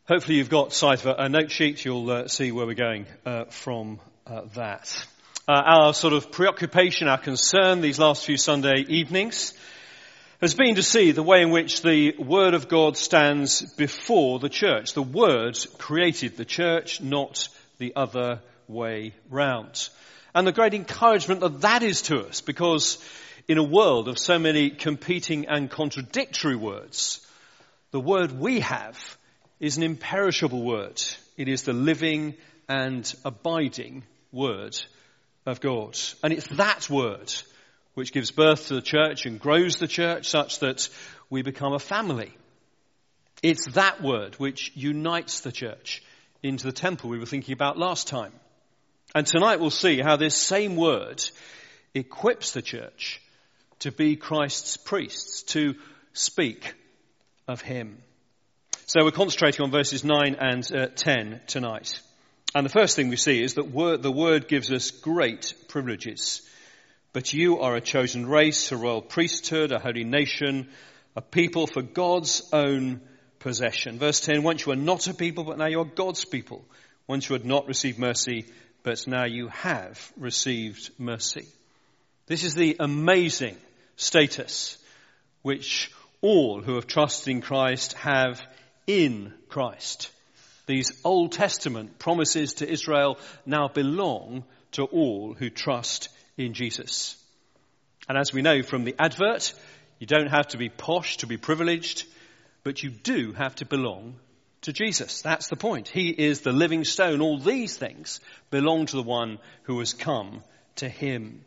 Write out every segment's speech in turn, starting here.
Hopefully you've got sight of a note sheet. You'll see where we're going from that. Our sort of preoccupation, our concern these last few Sunday evenings has been to see the way in which the Word of God stands before the church. The Word created the church, not the other way round. And the great encouragement that is to us, because in a world of so many competing and contradictory words, the word we have is an imperishable word. It is the living and abiding word of God. And it's that word which gives birth to the church and grows the church such that we become a family. It's that word which unites the church into the temple we were thinking about last time. And tonight we'll see how this same word equips the church to be Christ's priests, to speak of him. So we're concentrating on verses 9 and 10 tonight. And the first thing we see is that the word gives us great privileges. But you are a chosen race, a royal priesthood, a holy nation, a people for God's own possession. Verse 10, once you were not a people, but now you are God's people. Once you had not received mercy, but now you have received mercy. This is the amazing status which all who have trusted in Christ have in Christ. These Old Testament promises to Israel now belong to all who trust in Jesus. And as we know from the advert, you don't have to be posh to be privileged, but you do have to belong to Jesus. That's the point. He is the living stone. All these things belong to the one who has come to him.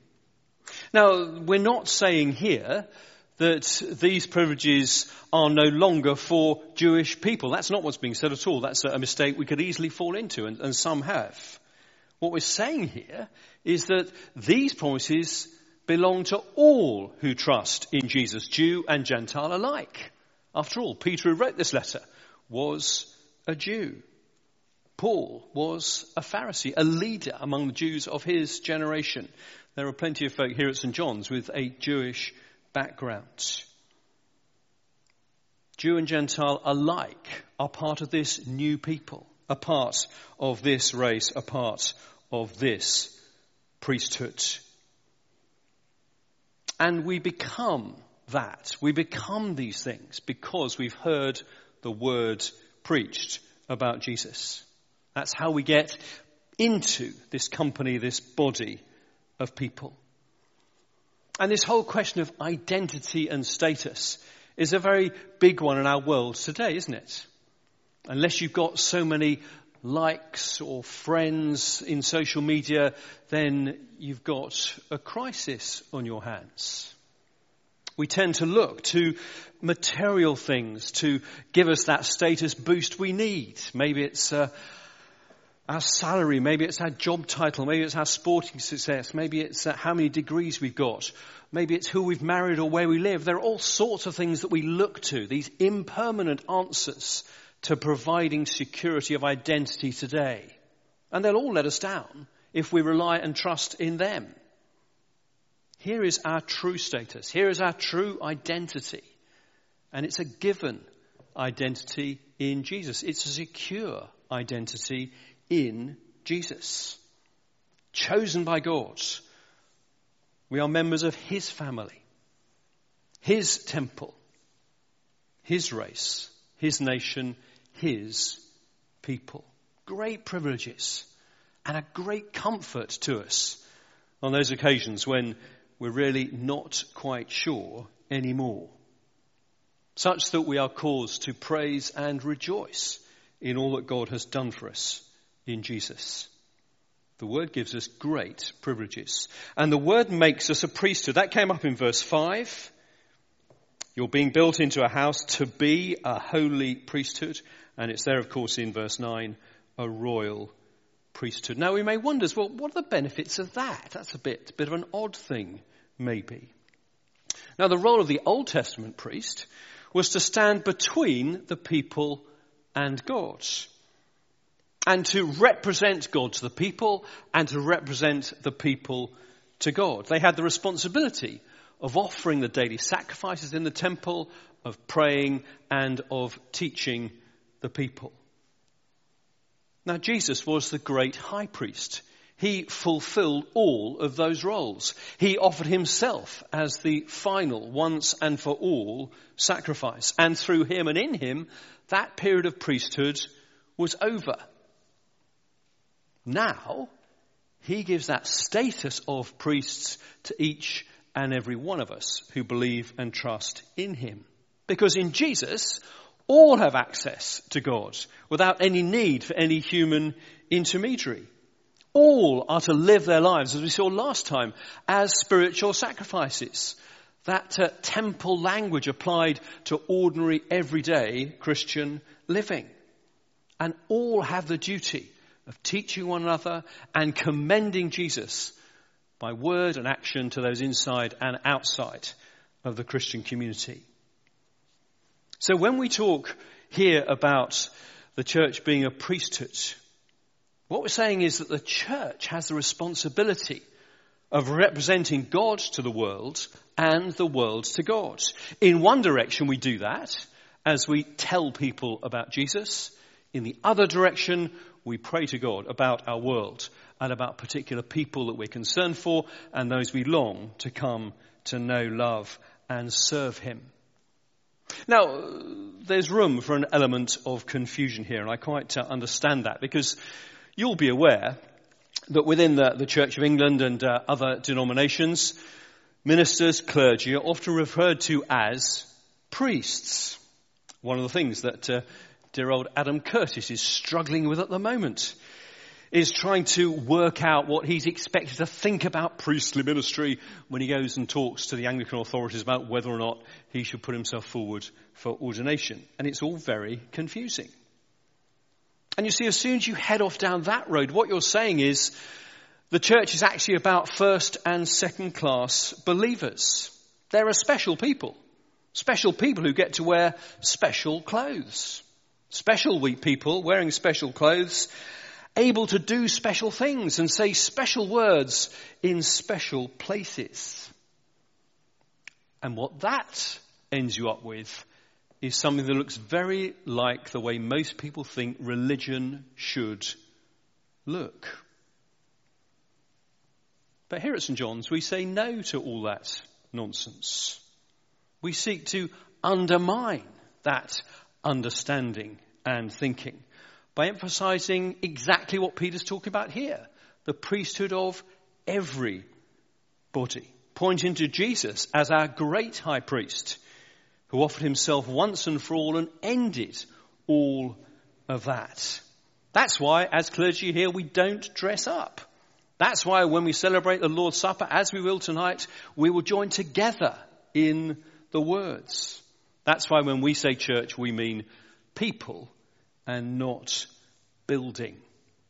Now, we're not saying here that these privileges are no longer for Jewish people. That's not what's being said at all. That's a mistake we could easily fall into, and some have. What we're saying here is that these promises belong to all who trust in Jesus, Jew and Gentile alike. After all, Peter, who wrote this letter, was a Jew. Paul was a Pharisee, a leader among the Jews of his generation. There are plenty of folk here at St. John's with a Jewish background. Jew and Gentile alike are part of this new people, a part of this race, a part of this priesthood. And we become that. We become these things because we've heard the word preached about Jesus. That's how we get into this company, this body of people. And this whole question of identity and status is a very big one in our world today, isn't it? Unless you've got so many likes or friends in social media, then you've got a crisis on your hands. We tend to look to material things to give us that status boost we need. Maybe it's our salary, maybe it's our job title, maybe it's our sporting success, maybe it's how many degrees we've got, maybe it's who we've married or where we live. There are all sorts of things that we look to, these impermanent answers to providing security of identity today. And they'll all let us down if we rely and trust in them. Here is our true status. Here is our true identity. And it's a given identity in Jesus. It's a secure identity in Jesus. Chosen by God. We are members of his family, his temple, his race, his nation, his people. Great privileges and a great comfort to us on those occasions when we're really not quite sure anymore. Such that we are caused to praise and rejoice in all that God has done for us in Jesus. The word gives us great privileges. And the word makes us a priesthood. That came up in verse 5. You're being built into a house to be a holy priesthood. And it's there, of course, in verse 9, a royal priesthood. Now we may wonder, well, what are the benefits of that? That's a bit of an odd thing, maybe. Now the role of the Old Testament priest was to stand between the people and God. And to represent God to the people and to represent the people to God. They had the responsibility of offering the daily sacrifices in the temple, of praying and of teaching the people. Now, Jesus was the great high priest. He fulfilled all of those roles. He offered himself as the final, once and for all sacrifice. And through him and in him, that period of priesthood was over. Now, he gives that status of priests to each and every one of us who believe and trust in him. Because in Jesus, all have access to God without any need for any human intermediary. All are to live their lives, as we saw last time, as spiritual sacrifices. That temple language applied to ordinary, everyday Christian living. And all have the duty of teaching one another and commending Jesus by word and action to those inside and outside of the Christian community. So when we talk here about the church being a priesthood, what we're saying is that the church has the responsibility of representing God to the world and the world to God. In one direction we do that as we tell people about Jesus. In the other direction we pray to God about our world and about particular people that we're concerned for and those we long to come to know, love and serve him. Now, there's room for an element of confusion here, and I quite understand that, because you'll be aware that within the Church of England and other denominations, ministers, clergy are often referred to as priests. One of the things that dear old Adam Curtis is struggling with at the moment is trying to work out what he's expected to think about priestly ministry when he goes and talks to the Anglican authorities about whether or not he should put himself forward for ordination. And it's all very confusing. And you see, as soon as you head off down that road, what you're saying is the church is actually about first and second class believers. They're a special people who get to wear special clothes. Special people wearing special clothes, able to do special things and say special words in special places. And what that ends you up with is something that looks very like the way most people think religion should look. But here at St. John's, we say no to all that nonsense. We seek to undermine that understanding and thinking by emphasizing exactly what Peter's talking about here, the priesthood of everybody, pointing to Jesus as our great high priest who offered himself once and for all and ended all of that. That's why, as clergy here, we don't dress up. That's why when we celebrate the Lord's Supper, as we will tonight, we will join together in the words. That's why when we say church, we mean people and not building.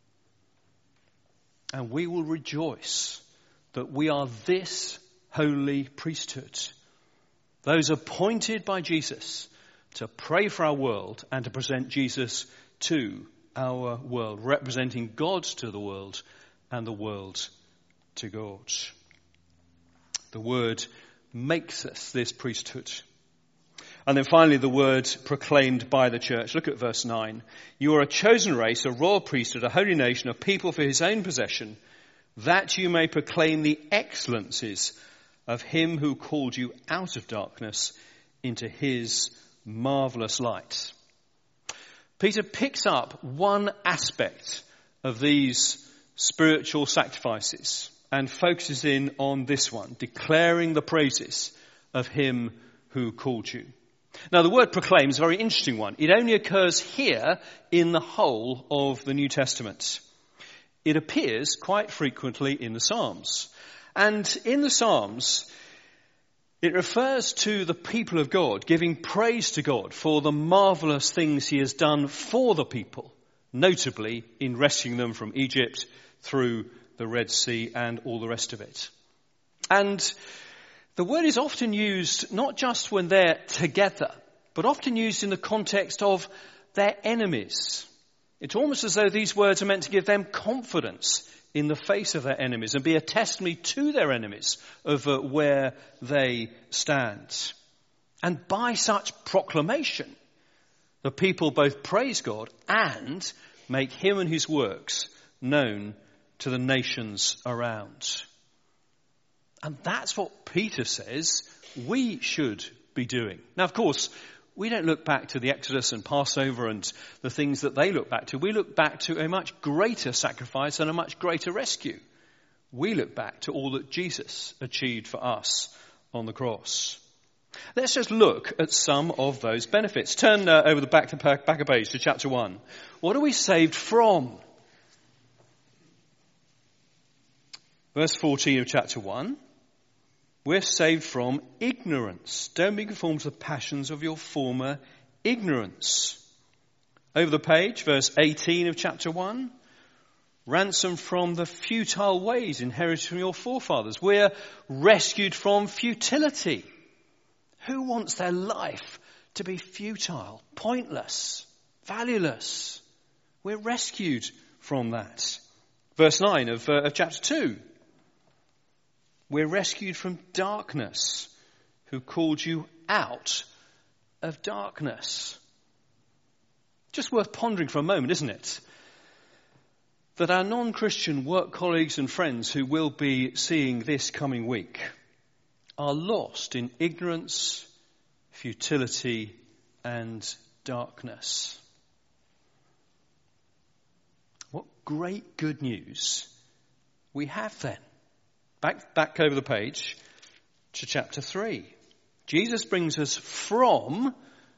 And we will rejoice that we are this holy priesthood. Those appointed by Jesus to pray for our world and to present Jesus to our world, representing God to the world and the world to God. The word makes us this priesthood. And then finally the word proclaimed by the church. Look at verse 9. You are a chosen race, a royal priesthood, a holy nation, a people for his own possession, that you may proclaim the excellencies of him who called you out of darkness into his marvelous light. Peter picks up one aspect of these spiritual sacrifices and focuses in on this one, declaring the praises of him who called you. Now, the word proclaim is a very interesting one. It only occurs here in the whole of the New Testament. It appears quite frequently in the Psalms. And in the Psalms, it refers to the people of God giving praise to God for the marvelous things he has done for the people, notably in rescuing them from Egypt through the Red Sea and all the rest of it. And the word is often used not just when they're together, but often used in the context of their enemies. It's almost as though these words are meant to give them confidence in the face of their enemies and be a testimony to their enemies of where they stand. And by such proclamation, the people both praise God and make him and his works known to the nations around. And that's what Peter says we should be doing. Now, of course, we don't look back to the Exodus and Passover and the things that they look back to. We look back to a much greater sacrifice and a much greater rescue. We look back to all that Jesus achieved for us on the cross. Let's just look at some of those benefits. Turn over the back a page to chapter 1. What are we saved from? Verse 14 of chapter 1. We're saved from ignorance. Don't be conformed to the passions of your former ignorance. Over the page, verse 18 of chapter 1. Ransomed from the futile ways inherited from your forefathers. We're rescued from futility. Who wants their life to be futile, pointless, valueless? We're rescued from that. Verse 9 of chapter 2. We're rescued from darkness, who called you out of darkness. Just worth pondering for a moment, isn't it? That our non-Christian work colleagues and friends who will be seeing this coming week are lost in ignorance, futility, and darkness. What great good news we have then. Back over the page to chapter 3. Jesus brings us from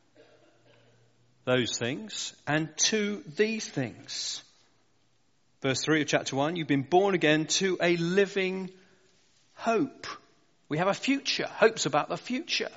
those things and to these things. Verse 3 of chapter 1, you've been born again to a living hope. We have a future. Hope's about the future.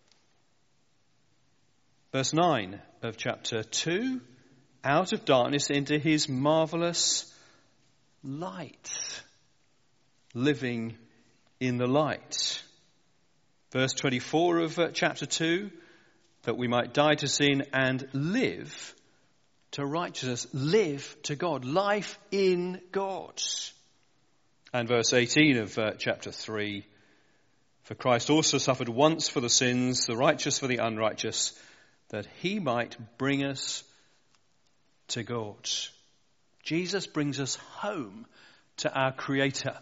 Verse 9 of chapter 2, out of darkness into his marvelous light. Living in the light. Verse 24 of chapter 2, that we might die to sin and live to righteousness, live to God, life in God. And verse 18 of chapter 3, for Christ also suffered once for the sins, the righteous for the unrighteous, that he might bring us to God. Jesus brings us home to our Creator.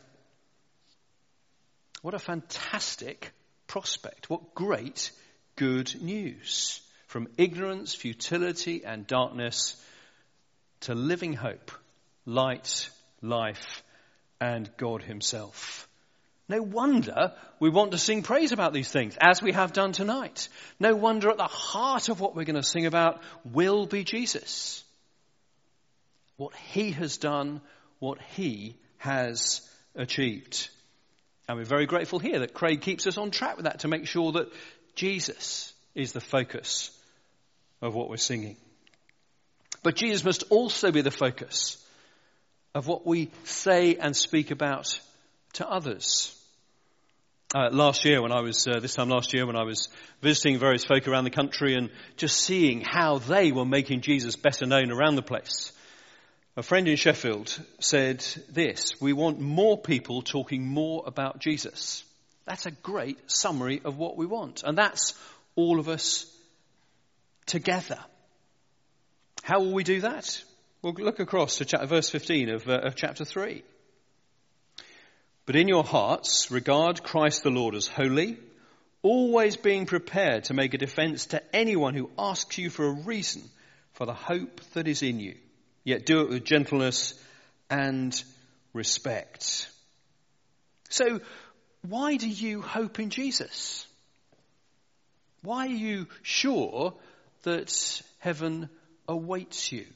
What a fantastic prospect. What great good news. From ignorance, futility, and darkness to living hope, light, life, and God himself. No wonder we want to sing praise about these things, as we have done tonight. No wonder at the heart of what we're going to sing about will be Jesus. What he has done, what he has achieved. And we're very grateful here that Craig keeps us on track with that to make sure that Jesus is the focus of what we're singing. But Jesus must also be the focus of what we say and speak about to others. This time last year when I was visiting various folk around the country and just seeing how they were making Jesus better known around the place, a friend in Sheffield said this: we want more people talking more about Jesus. That's a great summary of what we want. And that's all of us together. How will we do that? Well, look across to verse 15 of chapter 3. But in your hearts, regard Christ the Lord as holy, always being prepared to make a defense to anyone who asks you for a reason for the hope that is in you. Yet do it with gentleness and respect. So, why do you hope in Jesus? Why are you sure that heaven awaits you?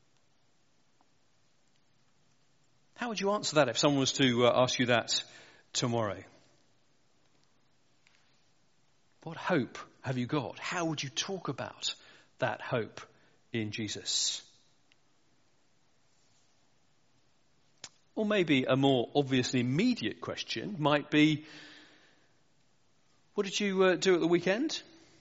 How would you answer that if someone was to ask you that tomorrow? What hope have you got? How would you talk about that hope in Jesus? Or maybe a more obviously immediate question might be, what did you do at the weekend?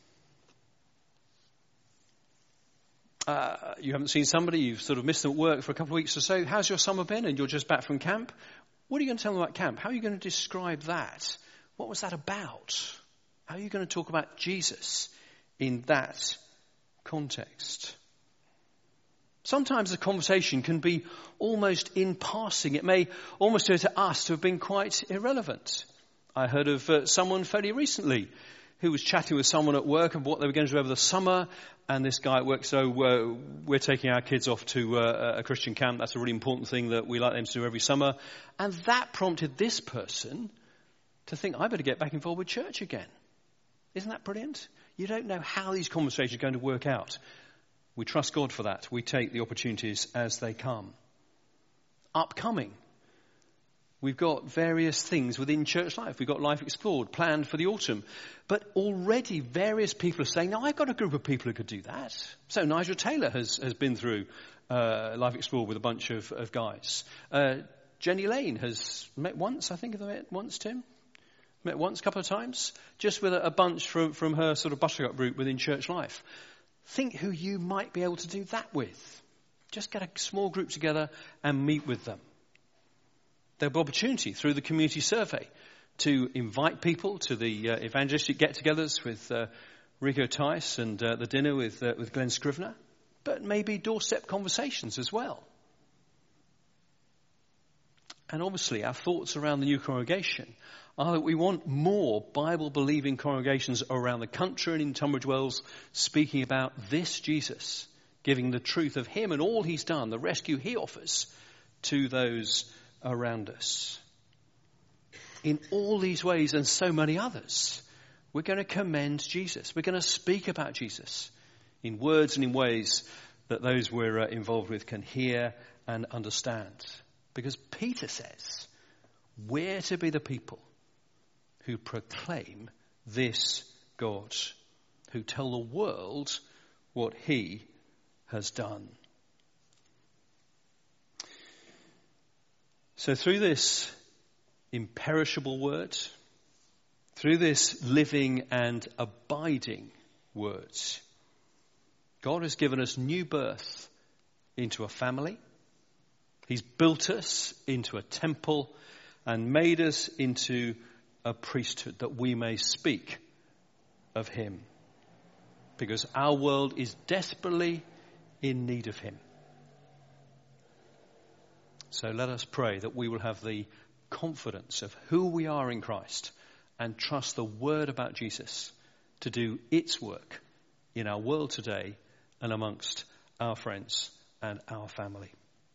You haven't seen somebody, you've sort of missed them at work for a couple of weeks or so. How's your summer been? And you're just back from camp. What are you going to tell them about camp? How are you going to describe that? What was that about? How are you going to talk about Jesus in that context? Sometimes the conversation can be almost in passing. It may almost appear to us to have been quite irrelevant. I heard of someone fairly recently who was chatting with someone at work about what they were going to do over the summer. And this guy at work, so we're taking our kids off to a Christian camp. That's a really important thing that we like them to do every summer. And that prompted this person to think, I better get back involved with church again. Isn't that brilliant? You don't know how these conversations are going to work out. We trust God for that. We take the opportunities as they come. Upcoming. We've got various things within church life. We've got Life Explored planned for the autumn. But already various people are saying, no, I've got a group of people who could do that. So Nigel Taylor has been through Life Explored with a bunch of guys. Jenny Lane has met once, I think. Have they met once, Tim? Met once, a couple of times. Just with a bunch from her sort of buttercup group within church life. Think who you might be able to do that with. Just get a small group together and meet with them. There'll be opportunity through the community survey to invite people to the evangelistic get-togethers with Rico Tice and the dinner with Glenn Scrivener, but maybe doorstep conversations as well. And obviously our thoughts around the new congregation are that we want more Bible-believing congregations around the country and in Tunbridge Wells speaking about this Jesus, giving the truth of him and all he's done, the rescue he offers to those around us. In all these ways and so many others, we're going to commend Jesus. We're going to speak about Jesus in words and in ways that those we're involved with can hear and understand. Because Peter says, we're to be the people who proclaim this God, who tell the world what he has done. So through this imperishable word, through this living and abiding word, God has given us new birth into a family. He's built us into a temple and made us into a priesthood that we may speak of him. Because our world is desperately in need of him. So let us pray that we will have the confidence of who we are in Christ and trust the word about Jesus to do its work in our world today and amongst our friends and our family.